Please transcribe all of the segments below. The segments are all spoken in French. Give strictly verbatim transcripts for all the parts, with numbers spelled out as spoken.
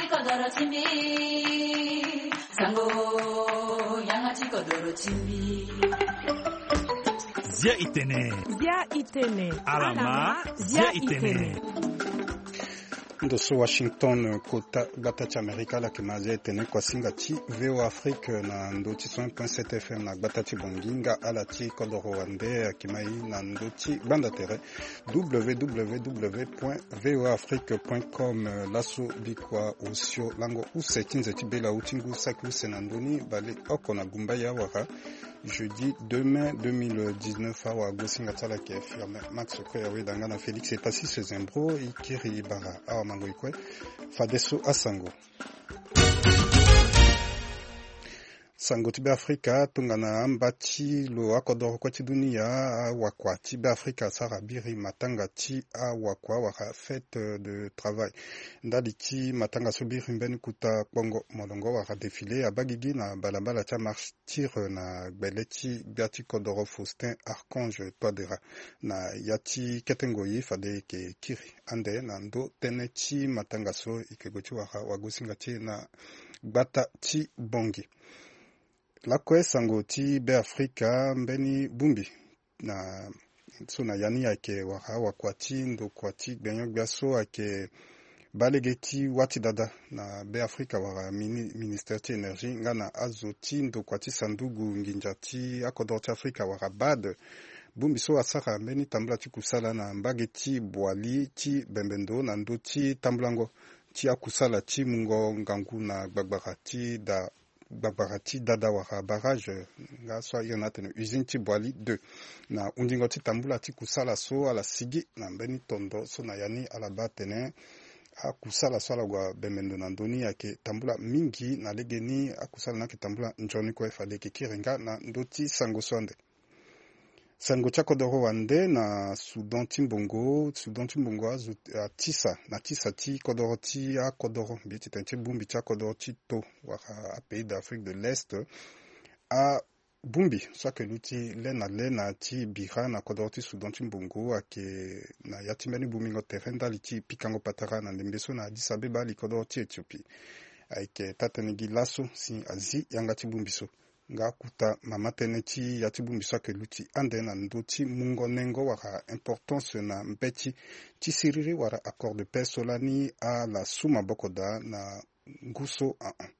kodoro chimbi sango yangachi kodoro chimbi Zia itene Zia itene Alama Zia itene Ndoso Washington kota Gbatachi Amerika la kimazia itene kwa singachi V O Afrique na ndoti cent point sept F M na Gbatachi Bonginga alati kodoro wande akimai na ndoti bandatere w w w point v o afrique point com laso bikwa osio lango use kinze tibela utingu saklu senandoni bale oko na gumbaya waka jeudi deux mai deux mille dix-neuf awa gosinga tala ki affirme Max Koyawe dangana Félix Epassi Zembro ikiri bara awa mango ikwe fadeso asango sango tibe Afrika tungana mbati lo akodoro kwa dunia wakwa tibe Afrika sarabiri matanga ti awakwa waka fête de travail ndali ti matanga sobiri mbeni kuta bongo molongo waka défilé abagigi na balabala cha martyr na beleti biati kodoro Faustin Archange Toadera na yati ketengoyi fade ke kiri ande na ndo teneti matanga so ikegoti waka wagusinga ti na gbata ti bongi la kwe sango ti be Afrika mbeni bumbi na suna yani ake waka wakwati ndo kwati benyo biaso ake balegeti wati dada na be Afrika waka mini, ministère ti énergie ngana azoti ndo kwati sandugu nginja ti akodor ti Afrika waka bad bumbi so asaka mbeni tambula ti kusala na mbageti bwali ti bembendo na ndo ti tambulango ti akusala ti mungo ngangu na gbagbara ti da Babarati dada waka barrage nga so yonate na usine ti Bwali deux na undingo ti tambula ti kusala so ala sigi na mbeni tondo so na yani ala batene a kusala so ala gwa bemendo na ndoni yake tambula mingi na legeni a kusala na ki tambula njoni ko fale ki kiringa na ndoti sango sonde sango cha kodoro wande na Sudan Timbongo Sudan Timbongo azu a tisa na tisa ti kodoro ti a kodoro biti tenti bumbi cha kodoro ti to waka a pays d'Afrique de l'Est a bumbi so ke luti lena lena ti bira na kodoro ti Sudan Timbongo ake na yatimeni bumingo terenda li ti pikango patara na ndembeso na Addis Abeba li kodoro ti Ethiopie ake tatanigi laso si azi yanga ti bumbi so nga kuta mama teneti yati bumbisa ke luti ande na ndoti mungo nengo waka importance na mbeti ti siriri wara accord de paix solani a la suma bokoda na nguso a un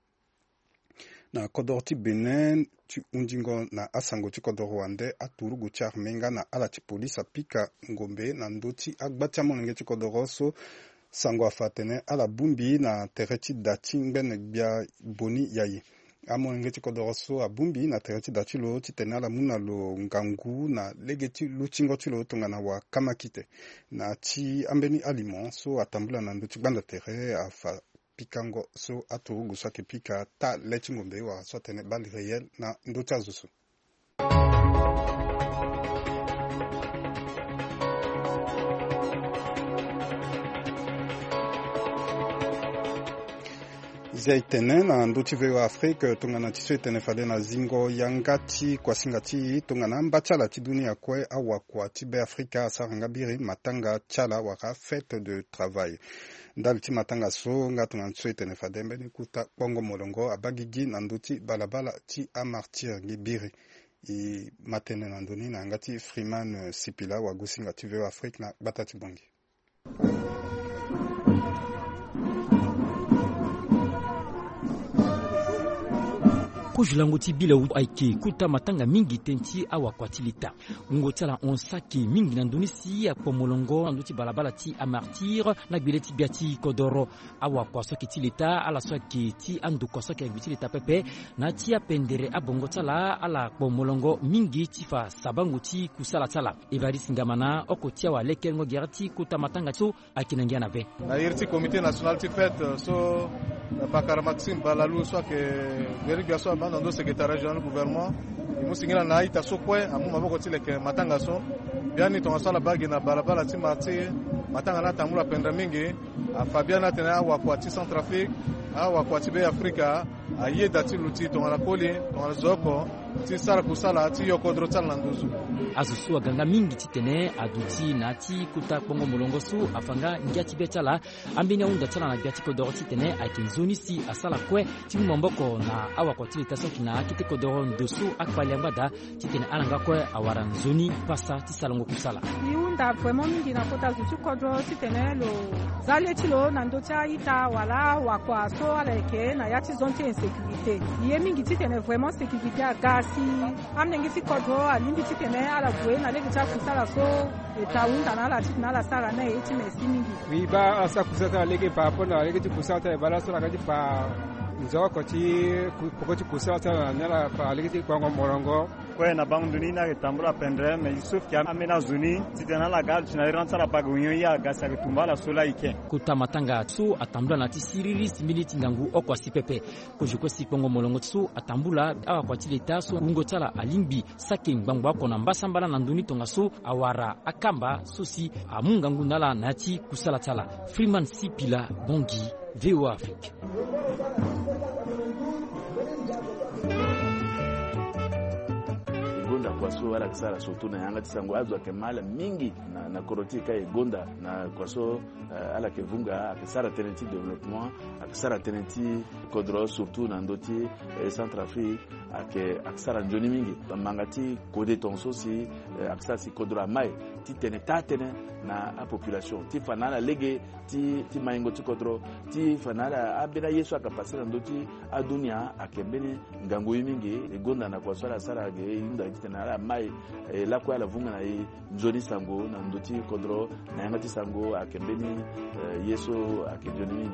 na kodor ti Benin ti undingo na asango ti kodor wande aturugu ti armenga na ala ti police apika ngombe na ndoti agbati amonenge ti kodoro so sango afatene ala bumbi na tereti dati ngbene bia boni yayi amon ti kodoro so abumbi na tereti dati lo ti tena la muna lo ngangu na legeti luchingo ti lo tonga na wa kamakite na ti ambeni aliment so atambula na nduti banda tere afa pikango so aturugu so ke pika ta leti ngombe wa so tene bali réel na nduti azusu Zaitene na ndoti V O Afrique tongana tiso itene fade na zingo yangati kwa singati tongana mbachala ti dunia kwe awa kwa ti be Afrika asaranga biri matanga chala waka fête de travail ndali ti matanga so nga tongana tiso itene fade mbeni kuta bongo molongo abagigi na ndoti balabala ti amartir gi biri i matene na ndoni na ngati Freeman Sipila wa gosinga ti V O Afrique na batati bongi kujulango ti bila aike kuta matanga mingi tenti awa kwa tilita ngoti ala onsaki mingi na ndoni si akpo molongo ndoti balabala ti amartir na gbele ti biati kodoro awa kwa soki tilita ala soki ti andu kwa soki ngiti lita pepe na ti apendere abongo tala ala akpo molongo mingi ti fa sabango ti kusala tala Evariste Ngamana oko ti awa lekelngo gerati kuta matanga so akinangia na ve na yerti comité national ti fête so Bakar Maxime Balalu so ke veriga so na ndo secrétaire régional gouvernement imusingira na ita so kwe amu maboko tileke matanga so biani to sala bagi na balabala ti mati matanga na tamula penda mingi a Fabiana tena wa kwa ti Centrafrique awa kwa tibe Afrika aye dati luti tongana koli tongana zoko ti sara kusala ti yokodro tsala nduzu azusu aganga mingi titene aduti na ti kuta kongo molongo su afanga ngiati betala ambini unda tsala na biati kodoro titene aikinzoni si asala kwe ti mboko na awa kwa tili tasoki na kite kodoro ndosu akpali ambada titene alanga kwe awara nzoni pasa ti salongo kusala iunda vraiment mingi na kota zusu kodoro titene lo zale tilo na ndotia ita wala wakwa so aleke na yati zonti insécurité ye mingi titene vraiment sécurité aga si amnengi si kodro alindi titene ala bwe na leki cha kusala so eta unda na la titena la sala na eti mesi mingi wi ba asa kusata leki pa pona leki kusata bala so la kati pa nzoko ti kokoti kusata na la pa leki kwa morongo kwa na bangduni na tambula pendre mais Yusuf ki amena zuni titena la gal tuna rentra la pagunyo ya gasa kutumbala sola ike kuta matanga su atambula na ti siriris minute ngangu okwa sipepe kojiko si kongo molongo su atambula awa kwa tileta so ungo tala alimbi sake ngbangwa kona mbasambala na nduni tonga su awara akamba sosi amungangu nala nati kusala tala Freeman Sipila Bongi V O A Afrique. Gonda kwa so ala kisara so tuna yanga tisango azwa kemala mingi na na korotika e gonda na kwa so uh, ala kevunga akisara tenenti development akisara tenenti kodro surtout na ndoti eh, Centrafrique ake akisara njoni mingi mangati kode tonso si eh, akisara si kodro mai ti tene tatene na a population ti fanala lege ti ti maingo ti kodro ti fanala abena yesu akapasira ndoti adunia akembene ngangu mingi e gonda na kwa so ala sara ge inda tena mai eh, la kwa la vunga na njoni sango na ndoti kodro na yanga ti sango akembeni eh, yesu akejoni mingi.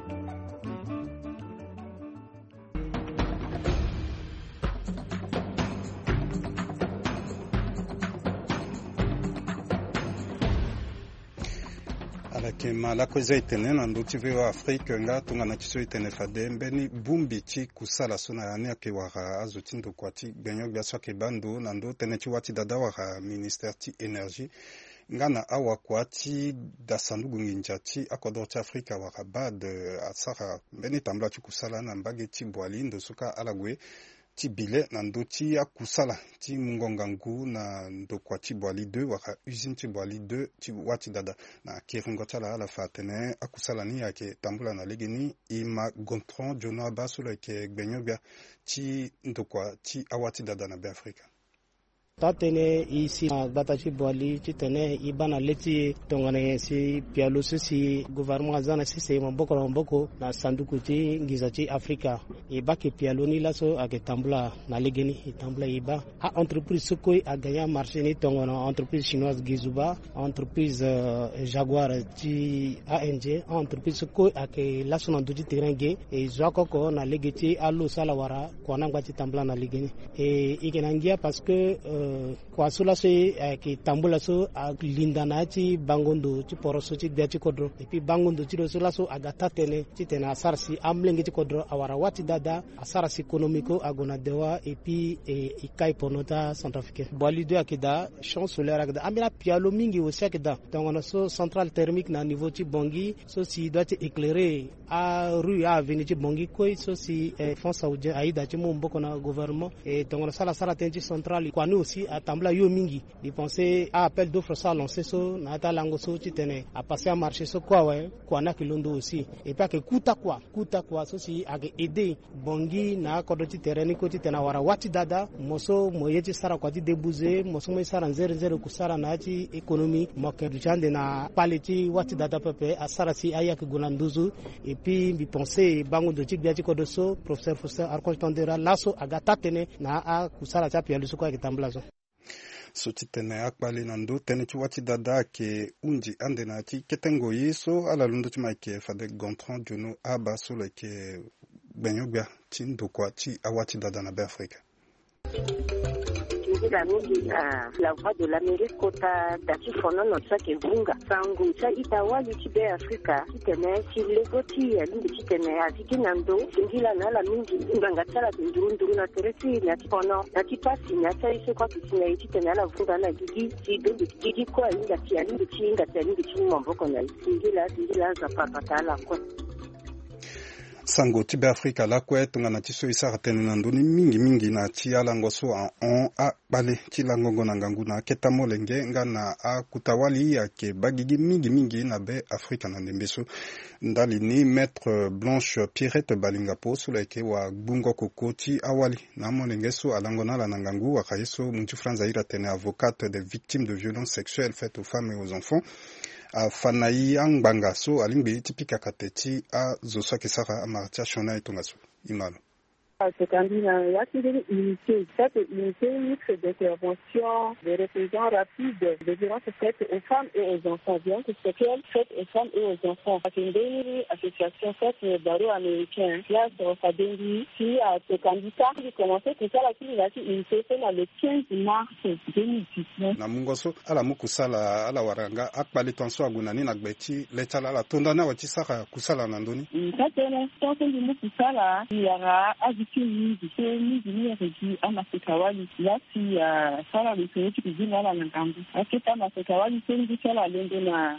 Alakema la kweza itene na ndoti V O A Afrique nga tunga na kiso itene fade mbeni bumbi chi kusala sona yane ke wara azotindo kwati benyo biaswa ke bando na ndo tene chi wati dada wara ministère ti énergie ngana awa kwati da sandugu nginja ti akodor ti Afrika wara bad asara mbeni tambla chi kusala na mbage ti bwali ndo suka alagwe ti bile na ndo ti akusala ti mungongangu na ndo kwa ti bwali deux waka usine ti bwali deux ti wati dada na kiringo tala ala fatene akusala ni yake tambula na legeni ima gontron jono abasula ke gbenyobia ti ndo kwa ti awati dada na be Afrika tatene isi batachi bwali chitene ibana leti tongane si pialo si gouvernement zana si se mboko mboko na sanduku ti ngiza ti Afrika ibaki pialo ni laso aketambula na legeni itambula iba a entreprise sokoi a gagné marché ni tongona entreprise chinoise Gizuba entreprise uh, Jaguar ti A N G entreprise sokoi ake laso na duji terrain e zwakoko na legeti allo salawara kwa nangwa ti tambula na legeni e ikenangia parce que uh, kwa sula so ki tambula so linda na ti bangondo ti poroso ti biati kodro et puis bangondo ti do sula so agata tene ti tena sarsi amlenge ti kodro awara wati dada asarasi économico agona dewa et puis e ikai ponota centrafricain bwali do akida champ solaire akida amila pialo mingi aussi akida donc on so centrale thermique na niveau ti bongi so si doit être éclairé a rue a avenue ti bongi koi so si eh, fonds saoudien aida ti mo mboko na gouvernement et donc on sala sala tenti centrale kwani aussi a tambla yo mingi di penser à appel d'offres ça lancé so na ta lango so ti tene a passer à marché so quoi ouais quoi na kilondo aussi et pas que kuta quoi kuta quoi so si age aider bongi na kodo ti terrain ko ti tena wara wati dada moso moye ti sara kwa ti debuze moso mo sara nzere nzere ku sara na ti économie mo ke du chande na paleti wati dada pepe a sara si aya ke gonanduzu et puis bi penser bango do ti biati kodo so professeur Foster Archange Tondera laso aga tatene na a ku sara ta pialu so kwa ke tamblazo so ti tene akpali na ndo tene ti wati dada ke unji ande na ti ketengo yi so ala lundo ti mai ke fade gontran jono aba so le ke gbenyobia ti ndo kwa ti awati dada na be Afrika la mingi na la voix de l'Amérique kota dati fono no tsake vunga sangu cha itawa yitibe Afrika kitene si legoti ya lindi kitene aziki nando singila na la mingi nganga tsala nduru nduru na teresi na tipono na tipasi na tsaise kwa kisina yitene la vunga na gigi si do gigi kwa inga tia lindi chinga tia lindi chimombo kona singila singila za papa tala kwa sango tibe Afrika la kwe tunga na tiso isara tene na ndoni mingi mingi na ti alango so a on a bale ti langongo na ngangu na keta molenge nga na a kutawali ya ke bagigi mingi mingi na be Afrika na ndembeso ndali ni maître Blanche Pierrette Balingapo sula ke wa bungo kokoti awali na molenge so alango na la ngangu wa kaiso muntu Franza ira tene avocate des victimes de violences sexuelles faites aux femmes et aux enfants a Fanaï Angbanga so alimbi tipika kateti a zosa kesara amartia shona itongaso imalo. Ce candidat y a une unité, cette unité mixte d'intervention, de répression rapide de violences faites aux femmes et aux enfants, violences sexuelles faites aux femmes et aux enfants. C'est une association faite barreau américain. Là, sur sa délit, qui a ce candidat qui commençait tout ça, la unité, c'est le quinze mars deux mille dix-neuf. Na mungoso, ala mukusala, ala waranga, akbali tonso agunani na gbeti, letala la tondana watisaka kusala nandoni. Ça, c'est l'instant que je mukusala, il y aura mingi mingi ni reji ama sekawali lati ya sala lisoti kujina la ngambu akita masekawali sengi sala lendo na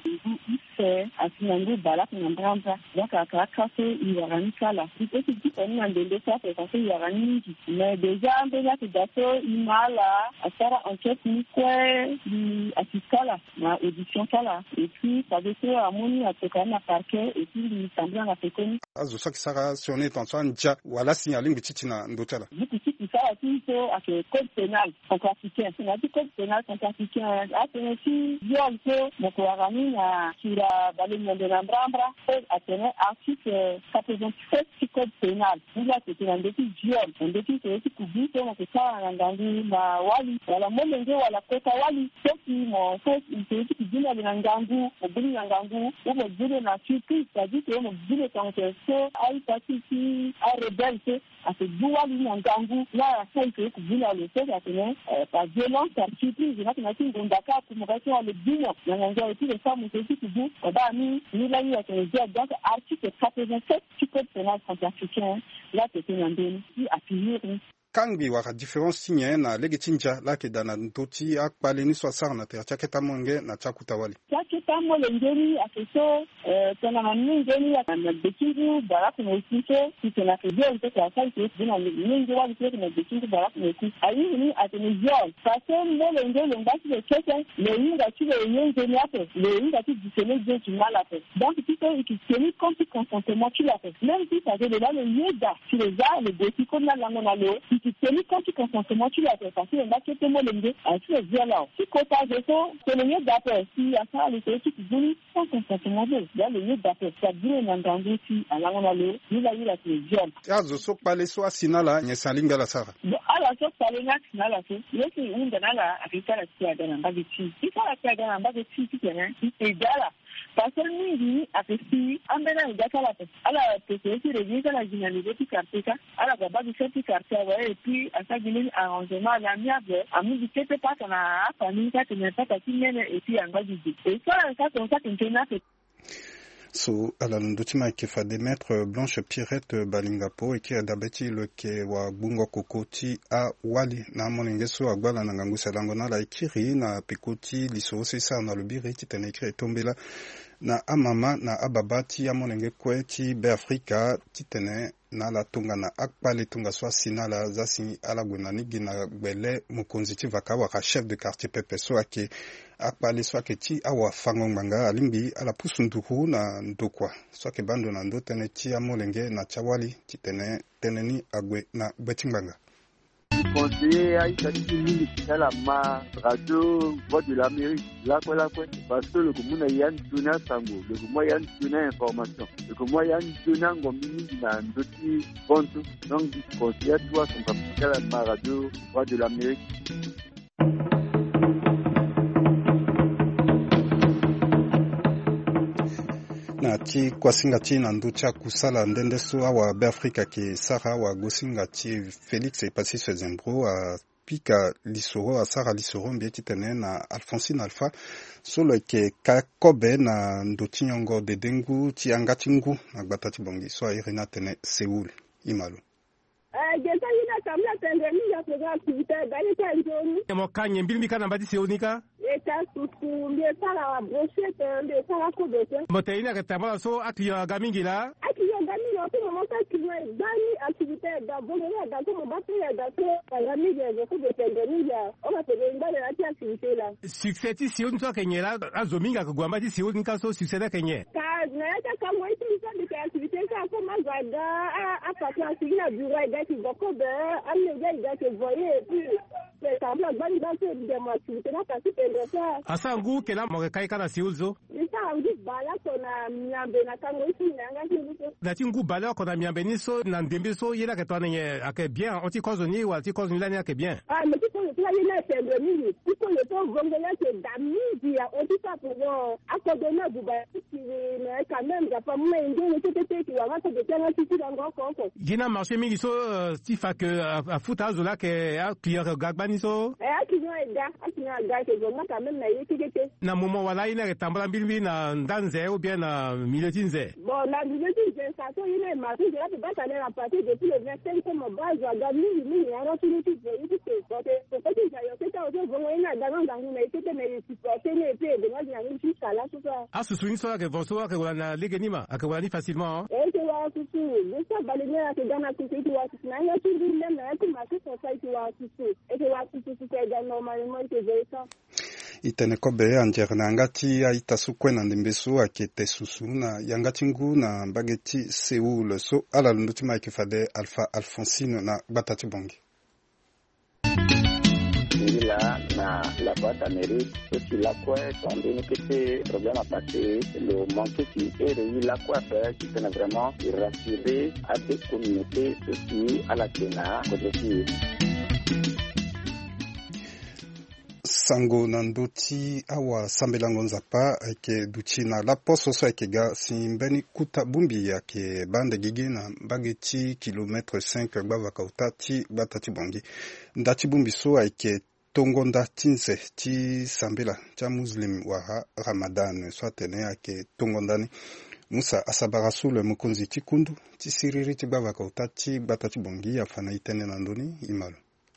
ise asinangu bala na mbramba yaka akakase iwarani kala ite kiti ni andende sa parce iwarani mais déjà déjà que dato imala asara enquête ni quoi ni atikala na audition kala et puis ça veut dire amoni atokana parquet et puis il semble na fekoni azo sakisara sonné tanso nja wala signaling titina ndotala bititi ça aussi c'est code pénal centrafricain c'est le code pénal centrafricain a tenu viol que mokoarani na kira bale monde na mbrambra a tenu article quatre-vingt-sept du code pénal il a été un défi viol un défi c'est aussi kubi que on peut ça ndangi na wali wala molenge wala kota wali c'est qui mon fait il c'est qui dit na ngangu obili ngangu ou mo dire na surprise ça dit que mo dire quand c'est ai parti qui a rebelle à ce douali ngangu là c'est que kubila le fait à tenir par violence par surprise il y a qui n'a pas ngondaka pour me faire le bino ngangu et puis les femmes aussi qui dit ba mi ni la ni à tenir donc article quatre-vingt-sept du code pénal centrafricain là c'est un ndeni qui appuie Kangbi waka différence signe na legetinja lake dana ntoti akpale ni swasara na te chaketa monge na chakutawali chaketa molengeni akeso eh tena mani ngeni na bekingu baraka na ikike kitena kebia ntoka asante dina mingi wali kete na bekingu baraka na ikike ayi ni atenizio parce molengeni ngati le kete le inga ti le yenge ni ape le inga ti disene je tu mal ape donc tu peux ikiteni compte consentement tu l'ape même si ça veut là le yeda tu les as le bekingu na la monalo qui tenu quand tu consentement tu l'as fait parce que là que te molenge à tu es bien là si quota de ça c'est le mieux d'après si à ça les petits qui donnent sans consentement de là le mieux d'après ça dit on entend si à la on aller il a eu la viol ya zo sok pale so sinala nyesalinga la sara ala so pale na sinala so yesi unda nala afika la tia dana mbageti si ça la tia dana mbageti qui tient c'est dala parce que mingi afesi ambena ngakala pe ala pese si revisa la généralité cartéka ala baba du fait cartéka ouais et puis à ça gine arrangement à l'amiable à nous dit que pas qu'on a famille ça ne pas ta kimene et puis en bas du dit et ça ça comme ça qu'on tient so ala ndutima kifa de maître Blanche Pierrette Balingapo eki adabeti le ke wa bungo kokoti a wali na moningeso agbala na ngangusa lango na la ikiri na pekoti liso sesa na lobiri titene ekiri tombela na amama na ababati ya monenge kweti be Afrika titene na la tunga na akpale tunga swa sinala zasi ala gunani gina gbele mukonzi ti vakawa ka chef de quartier pepe so ake akpale so ake ti awa fango manga alimbi ala pusunduru na ndokwa so ake bando na ndo tene ti amolenge na chawali titene teneni agwe na betimbanga conseiller Aïcha Tini à la ma radio Voix de l'Amérique là quoi là quoi parce que le commun y a une donnée sango le commun y a une donnée information le commun y a une donnée ngomini na ndoti bonto donc conseiller toi son capital à ma radio Voix de l'Amérique. na ti kwasinga ti na nducha kusala ndende so awa be Afrika ke sara wa gosinga ti Félix et Patrice Zembro a pika lisoro a sara lisoro mbieti tene na Alphonsine Alpha solo ke kakobe na ndoti nyongo de dengu ti angati ngu na gbata ti bongi so irina tene Seoul imalo eh gesa ina kamla tende ni ya program activité dali ta njoni mo kanye mbili kana mbati Seonika eta susu mbie sala wa brochette mbie sala ko dote moteina ka tabala so atiyo gamingila atiyo gamingila to mo ka bani activité da bongo da ko ba pe da ko la mije je ko de tendenija o ba pe ngale na activité la succès ti si on to kenyela azominga ko gwamba ti si on kaso succès da kenye ka na ta ka mo ti sa de activité ka ko ma gada a pa ka si na bureau da ti boko be an le ga da ke voyer puis c'est ça la bani da se de ma activité na ka si pende ça asa ngu kela mo kai kana si uzo isa ngu bala ko na myambe na ka mo ti na nga ti na ti ngu bala ko na myambe ni so na ndembe so yela ke to na ake bien on ti cause ni wa ti cause ni la ni ake bien ah mais ti ko ti la ni pende ni ti ko le to gongo ya ke da midi ya o ti sa ko akodo na buba ti na ka même ga pa mo ngi ti ti ti wa ma ko de tena ti ti ngo ko ko gina marché mingi so ti fa ke a futa zo la ke a client gagba ni so eh a ki no eda a ki na ga ke zo ma ka même na yi ti ti na momo wala ina ke tambala mbilbi na ndanze ou bien na miletinze bon na miletinze ça so ile ma ti je la pe ba ta na partir depuis le vingt-cinq comme base ga mingi mingi ya ro ti ti ti ti ti ko te ko ti ja yo te ta o zo ngo ina da na ndangu na ti te na yi ti ko te ne pe de ma ya ni ti sala so ça ah ce swing so que voso que wala na legenima que wala ni facilement eh que wa su su de ça balenya que gana ku ti wa su na ya ti di le na ku ma se so sai ti wa su su e que wa su su te ga normalement que je ça itene kobe anjerna angati aita sukwena ndimbesu akete susu na yangati ngu na bageti Seoul so ala lunduti maiki fade Alpha Alphonsine na batati bongi là na la boîte d'Amérique aussi la quoi sont donné que ces problèmes à passer le manque qui est la quoi faire qui tenait vraiment de rassurer à des communautés aussi à la Kenya côté sango nandoti awa sambelango nzapa ake duchi na la poso so ake ga simbeni kuta bumbi yake bande gigi na bageti kilomètre cinq gbava kautati batati bongi ndati bumbi so ake tongonda tinse ti sambela cha muslim wa Ramadan so atene ake tongondani Musa asabarasu le mukonzi ti kundu ti siriri ti gbava kautati batati bongi afana itene nandoni imalo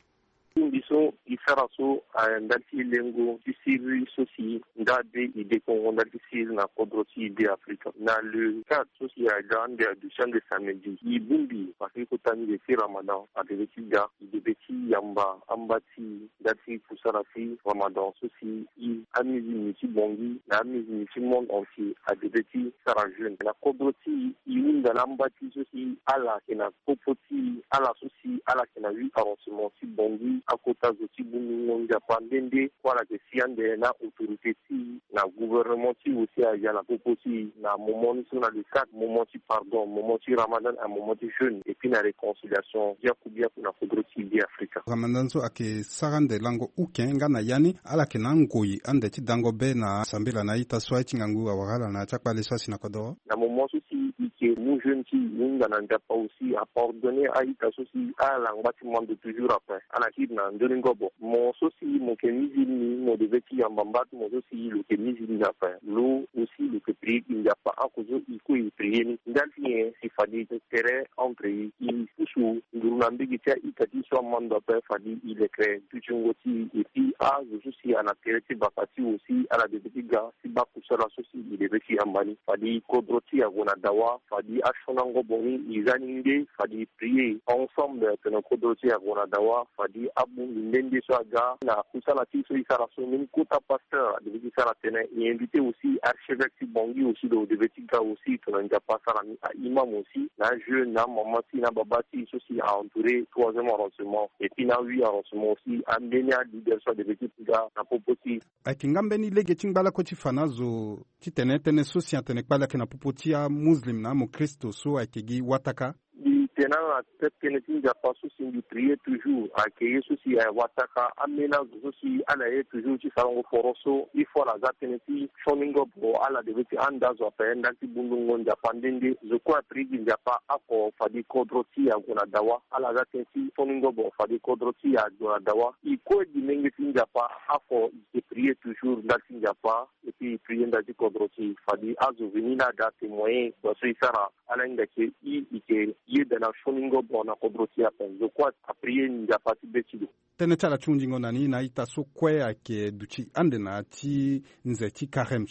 Biso isaraso ndati lengo tisiri sosi ndade ide kongo ndati siri na kodroti ide Afrika na le cas sosi ya grande du champ de samedi ibumbi parce que tani de fi Ramadan a de tiga de beti yamba ambati ndati pusarafi Ramadan sosi i amizi miti bongi na amizi miti monde entier a de beti sara jeune na kodroti iunda lambati sosi ala kena popoti ala sosi ala kena huit arrondissement si bongi akota zoti bungu Japan dende kwala ke siande na autorité si na gouvernement si aussi ya la popoti na moment sur na le quatre moment si pardon moment si Ramadan un moment si jeune et puis la réconciliation ya kubia kuna kodroti bi Afrika Ramadan so ake sarande lango ukenga na yani ala ke nangoi ande ti dango be na sambela na ita so ati ngangu awala na chakpa le swasi na kodoro na moment aussi que nous jeunes qui nous n'en pas aussi à pardonner à ita aussi à l'engagement de toujours après à la kid na Ngobo mon soci mon kemizi ni mon devait y en bambat mon soci le kemizi ni après l'eau aussi le que prie il n'y a pas à cause il faut y prier ni d'altien si fadi terrain entre il pousse ngurumambi gitia itati so mando après fadi il est créé tout ngoti et puis à je suis à la terre bakati aussi à la devait ga si bakusala soci il devait y en bani fadi kodroti à gonadawa fadi ashonango boni izaninde fadi prier ensemble que nos kodroti à gonadawa fadi abu ndende so aga na kusala ti so isara so min kota pasteur de isara tene et invité aussi archevêque Bongi aussi de Devetika aussi to nja pasara ni imam aussi na jeune na maman si na baba si so si a entouré troisième arrondissement et puis na huit arrondissement aussi ambenia leader so de Devetika na popoti akingambe ni lege tingbala ko tifanazo titene tene so si antene kbala ke na popoti a muslim na mo Kristo so akigi wataka Maintenant, la tête que nous avons pas souci de prier toujours, accueillir souci à Wataka, amener souci à la toujours qui salon foroso, il faut la zateneti, shoningo pour à la deveti anda zo pa ndaki bundungo japandende, je crois prier japa ako fadi kodroti ya gonadawa, à la zateneti shoningo bo fadi kodroti ya gonadawa, il faut di mengeti japa ako de prier toujours ndaki japa et puis prier ndaki kodroti fadi azo venina da témoin do so isara ala ndaki i ike yeda na shoningo bona kodroti ya pen je crois a prier njapa tibetido tene chala chunjingo nani na ita so kwe ake duchi ande na ti nze ti karemso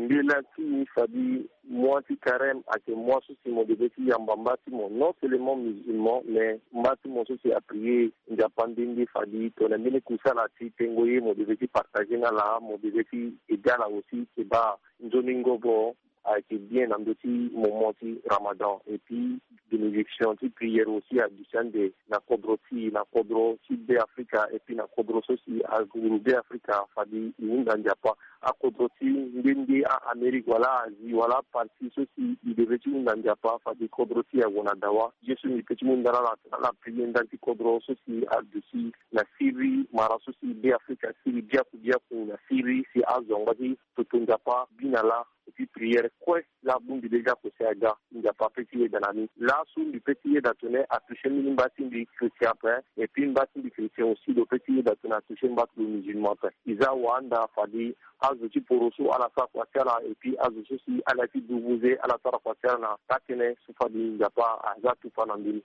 mbila ti fadi moi ti carême à que moi aussi mon devait ti yambamba ti mon non seulement musulman mais mbati mon aussi a prier njapandindi fadi to na mine kusala ti tengoye mon devait ti partager na la mon devait ti égala aussi que ba njoningo bo a été bien dans petit moment du Ramadan et puis de l'élection de prière aussi à du sein de la Kodroti la Kodroti de Africa et puis la Kodroti aussi à groupe de Africa fadi inda njapa à Kodroti ndindi à Amérique voilà Asie voilà partie aussi il devait tout inda njapa fadi Kodroti à Wonadawa je suis une petite monde dans la la prière dans le Kodroti aussi à dessus la Syrie mara aussi de Africa Syrie dia dia pour la Syrie c'est à zongadi tout njapa binala et puis prière quoi la bombe déjà que c'est aga il n'y a pas petit dans la nuit là sous le petit d'attener à toucher une bâtiment du chrétien après et puis une bâtiment du chrétien aussi le petit d'attener à toucher une bâtiment musulman après ils a wanda fadi azuti poroso à la fois quoi et puis azuti aussi à la petite bousée à la fois quoi na tatene sous fadi il n'y a pas à ça tout pas dans l'île.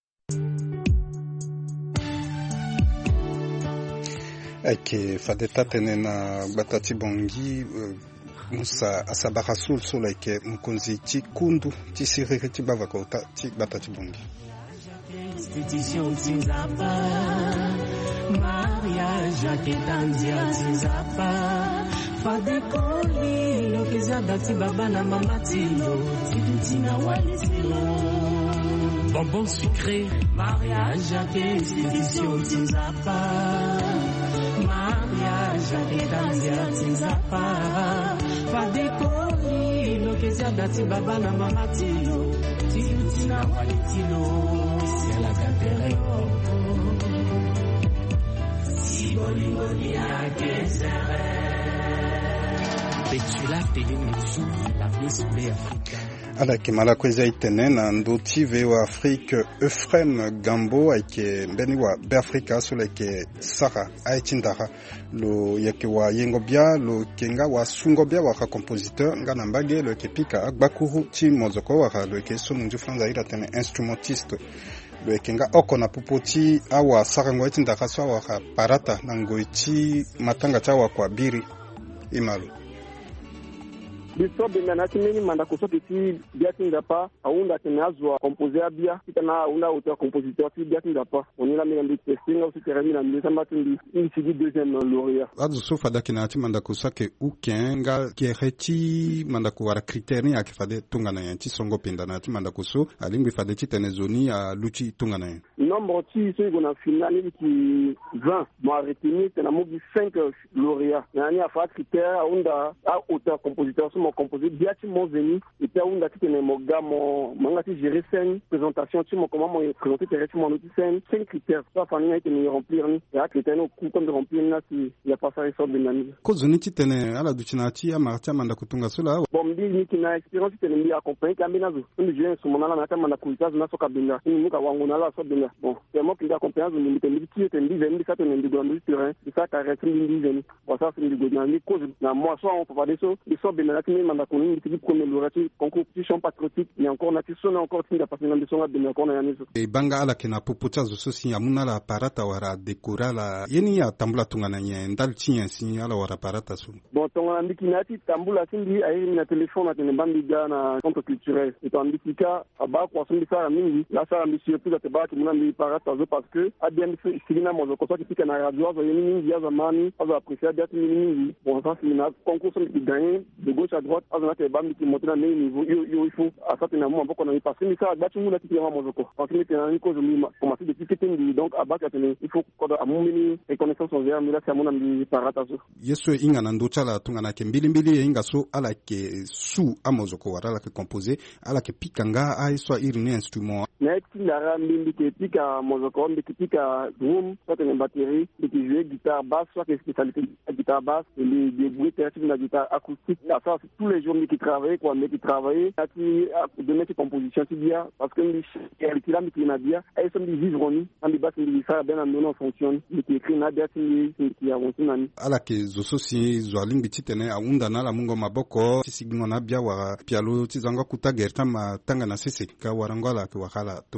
Eke fadeta tene na batati bongi uh, Musa asabara sul sola ke mkonzi ti kundu ti sirire ti bava kota ti batati bongi. Institution tinzapa mariage ke tanzia tinzapa fadekoli lo kizada ti baba na mama ti lo ti tutina walisilo bonbon sucré mariage ke institution tinzapa mariage ke tanzia tinzapa fadekoli lo kizada ti baba na mama ti lo ti tutina walisilo c'est la catereo si bolingo ni akezere betula telemetsu la vie Africa ala kimala kweza itene na ndoti vewa Afrique Euphrem Gambo aike mbeni wa Beafrika sole ke Sara aichindara lo yake wa yengobia lo kenga wa sungobia wa compositeur ngana mbage lo kepika agbakuru ti mozoko wa lo ke sonunju franza ira tene instrumentiste lo kenga okona popoti awa Sara ngoiti ndaka swa wa parata na ngoiti matanga chawa kwa biri imalo biso bimana timeni manda kusoki ti biatinga pa aunda tenazwa composer bia kitana una auteur compositeur ti biatinga pa onila mi ngi testinga aussi teremi na mi samba tindi il sigi deuxième lauréat azu sofa dakina ti manda kusake ukenga kereti manda ku wara critère ya kifade tungana yanti songo pinda na ti manda kuso alingwi fade ti tenezoni a luchi tungana yan nombre ti so igona finali ki vingt mo retenu tena mo cinq lauréats yani a fa critère aunda a auteur compositeur mon composé biati mon venu et puis on a dit que mon gars mon manga ti gérer scène présentation tu mon comment mon présenter terrestre mon outil scène cinq critères ça fani a été me remplir ni et critères no comme de remplir là si il y a pas ça sort de nani cause ni ti tene ala duchinati ya martia manda kutunga sula bon mbi ni kina expérience tene mbi accompagner kamina zo ndi je so mona na ta manda kuita na so kabinga ni muka wangu na la so binga bon c'est moi qui accompagner ni mbi mbi ti tene mbi ça tene mbi dondo terrain ça carré mbi mbi venu pour ça c'est mbi na ni cause na moi so on peut pas de so ils sont bien manda kuni ndi premier lauréat compétition patriotique ni encore na tisona encore tinga parce que na bisonga bien encore na yanizo e banga ala kina pupucha zo sosi amuna la parata wara dekora la yeni ya tambula tungana nye ndal tinya si ala wara parata so bon tongana ndikinati tambula sindi ayi na téléphone na tembambi na centre culturel et tambika aba kwa sindi sara mingi la sara monsieur plus te ba ki muna mbi parata zo parce que a bien sigina mo zo ko so ki na radio zo yeni mingi ya zamani azo apprécier bien mingi bon ça c'est na concours qui gagne de gauche à droite azana te bambi ki monter na niveau yo yo il faut à ça tena mo boko na parce que ça ba tungula ti ma mozoko parce que tena ni cause mi commencer depuis ketendi donc abaka tena il faut ko da amumini reconnaissance envers mi la ça mona mbi parata so yeso inga na ndo chala tunga na ke mbili mbili inga so ala ke su amozoko wala la ke composer ala ke pikanga ai so irine instrument na ti la rambi ke pika mozoko mbi pika drum ça tena batterie de jouer guitare basse soit que spécialité guitare basse et les des bruits de la guitare acoustique ça tous les jours qui travaillent quoi mais qui travaillent qui de mettre composition si bien parce que les qui là qui na bien elles sont des vivre ni en des basses des ça bien en fonctionne qui écrit na bien qui avance nani ala ke zo sosi zo alimbi titene aunda na la mungo maboko sisigno na bia wa pialo tizanga kutagerta ma tanga na sisi ka warangala ke wakala tungane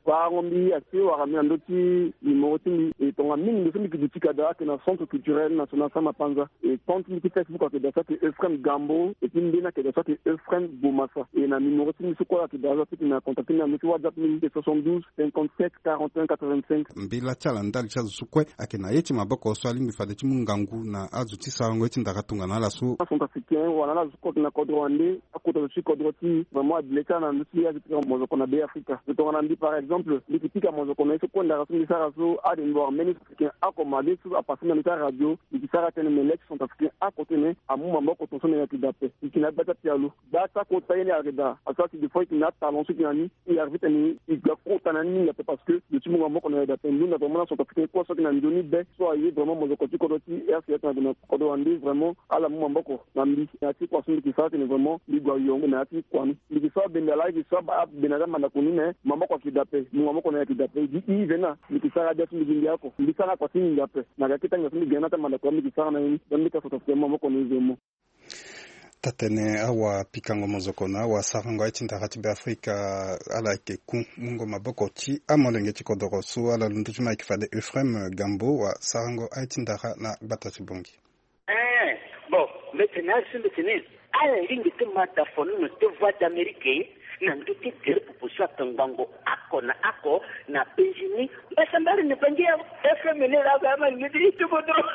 Parombi, Assez, Warami, Andoti, Imoroti, et ton ami, nous sommes du Tikada, qui est dans le centre culturel national Samapanza, et quand il est Facebook, qui est dans ça, qui est Ephraim Gambo, et puis Mbena, qui est dans ça, qui est Ephraim Boumassa. Et dans Imoroti, nous sommes quoi, qui est dans ça, qui est contacté dans le WhatsApp, soixante-douze, cinquante-sept, quarante et un, quatre-vingt-cinq. Mbila Chalanda, Chaz Sukwe, Akena Yeti Maboko, Swali, Mifadeti Mungangu, na Azuti Sarangweti, Ndaratunga, na la Sou. Sont africains, voilà, là, je na Code Rwandais, à côté de ce Code Rwandais, vraiment, de l'État, dans le Sud, qu'on a bien Africa. Je te rends par exemple, les critiques à mon connaît, ce qu'on a reçu de Sarasso, à des noirs, mais les africains accommodés, à passer dans l'État radio, et qui s'arrêtent les mecs sont africains à côté, à mon moment, quand on s'en est d'appel. Et qui n'a pas de piano. Data, quand ça y est, à ça, c'est des fois qu'il n'a pas talent, ce qu'il a mis, il a vite un, il doit compter un ami, parce que, le petit moment qu'on a d'appel, nous, naturellement, sont africains, quoi, soit qu'il a donné, ben, soit il est vraiment, mon côté, quand on dit, et c'est un Code Rwandais, vraiment, à la moment, qu'on a mis, et à ce qu'on a dit, ça, c'est vraiment, les Guayons, et à ce qu'on a dit, il soit Bendala, il soit Benada Manakoni, mais, maman, quoi, qui d'appel, maman, qu'on a qui d'appel, dit, il vient, mais qui s'arrête de finir de Yako, il s'arrête de finir d'appel, n'a pas été de bien, n'a Manakoni, qui s'arrête de finir d'appel, maman, qu'on est vraiment. Tatene awa pikango mozokona wa sarango itinda katibe Afrika ala ke ku mungo maboko ti amolenge ti kodoro so ala ndujuma ikifade Ephraim Gambo wa sarango itinda na batati bongi. Eh bon maintenant c'est maintenant ala lingi te mata fonu no te voix d'Amérique na nduti te pour ça tangango ako na ako na Benjamin basambari ne pangia Ephraim ne la gama ni ti kodoro.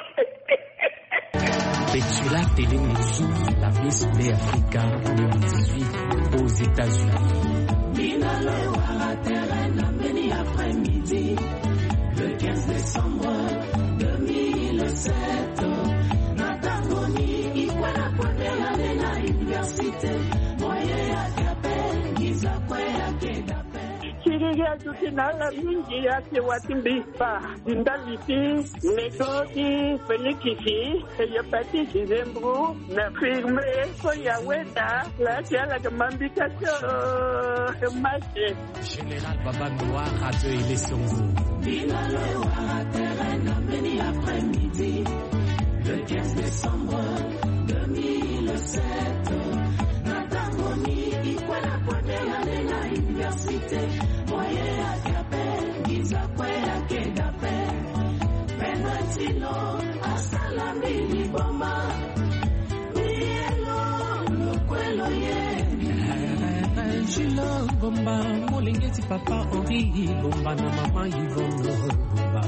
Betula Télémusu, la Miss Bay Africa deux mille dix-huit aux États-Unis. Après-midi, le quinze décembre deux mille sept, Natangoni, Ikwala Kodela de la Université, Moye Akape, Gizakwe Akedape. Kiriya tutinala mingi yake watimbipa indaliti metodi felikisi eyapati kizembru na firme ko yaweta la kiala kamambika so mache Général Baba Noir Radio et les Songo. Bilalewa terrain meni après-midi le quinze décembre deux mille sept Natangoni Ikwala Kodela de la Université Moye Akape, Gizakwe Akedape, Penatilo, hasta la mili bomba, Mielo, Lukwelo Ye. Jilo bomba, molingeti papa Henri bomba na mama Yvonne bomba.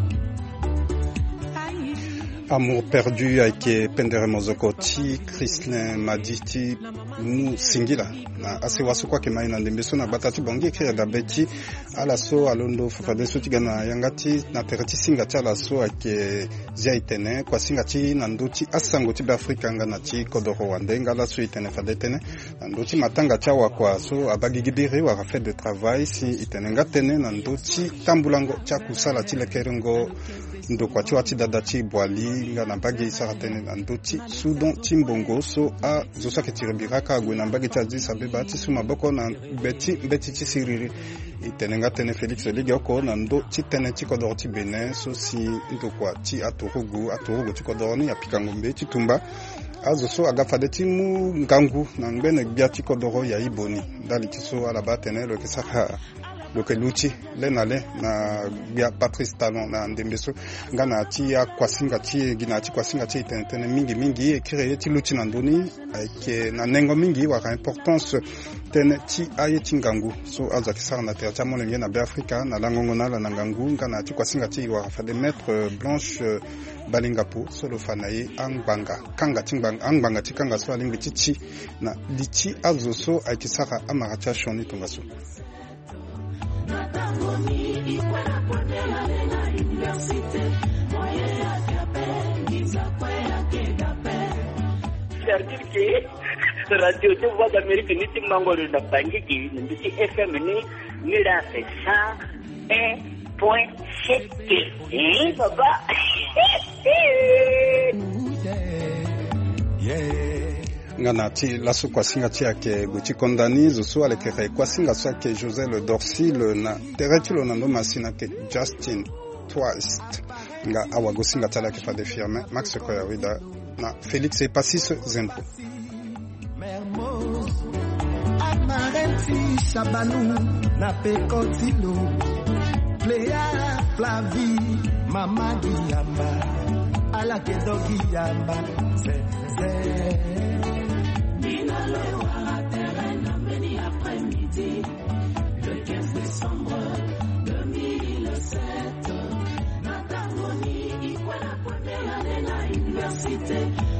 Amour perdu avec Pendere Mozokoti, Christlin Maditi, nous singila. Na ase wasu kwa kema ina ndembeso na batati bongi kaya da beti ala so alondo fufade so tigana yangati na tereti singati ala so ake zia itene kwa singati na nduti asango tibe Afrika nga na ti kodoro wandenga la so itene fadetene na nduti matanga chawa kwa so abagi gibiri wa rafet de travail si itene nga tene na nduti tambulango cha kusala chile kerengo ndo kwa tiwa ti dada ti boali nga na bagi saratene na nduti sudon timbongo so a zosa ke tirebiraka gwe na bagi chazi sabe bati suma boko na beti beti ti siriri itenenga tene Felix Liga ko na ndo ti tene ti kodoro ti Benin so si ndo kwa ti aturugu aturugu ti kodoro ni apika ngombe ti tumba azo so agafade ti mu ngangu na ngene bia ti kodoro ya iboni dali ti so ala batene lo ke saka lo ke luchi le na le na bia Patrice Talon na ndembeso ngana ti ya kwasinga ti gina ti kwasinga ti tene tene mingi mingi e créer ti luchi na ndoni ke na nengo mingi wa importance tene ti aye ti ngangu so azo ki sara na terre ti molenge na bia Afrika na langongo na la na ngangu ngana ti kwasinga ti wa fa de maître Blanche Balingapo solo fanaye angbanga kanga tingbanga angbanga ti kanga so alingi ti ti na lichi azo so ay ki sara amara ti shoni tongaso. Natangoni Ikwala Kodela de la Université Moye Akape, Gizakwe Akedape. C'est-à-dire que radio de voix d'Amérique ni tingango na bangi ki ndi ti F M ni ni la fait ça un point sept. Eh baba. Ngana ti laso kwa singa ti ake buti kondani zoso ale kere kwa singa so ake José le Dorsil na teretilo na ndo masina ke Justin Twist nga awago singa tala ke fa de firme Max Koyawida na Félix et Passis Zempo. Mermoz, Amarel Nancy Chabanou, Nape Kotilo, Cléa Flavie, Mama Guillamba, Alakedo Guillamba, Zé. Nina Lewa, terrain amené après-midi, le quinze décembre deux mille sept. Natangoni, Ikwela Pondela, l'université.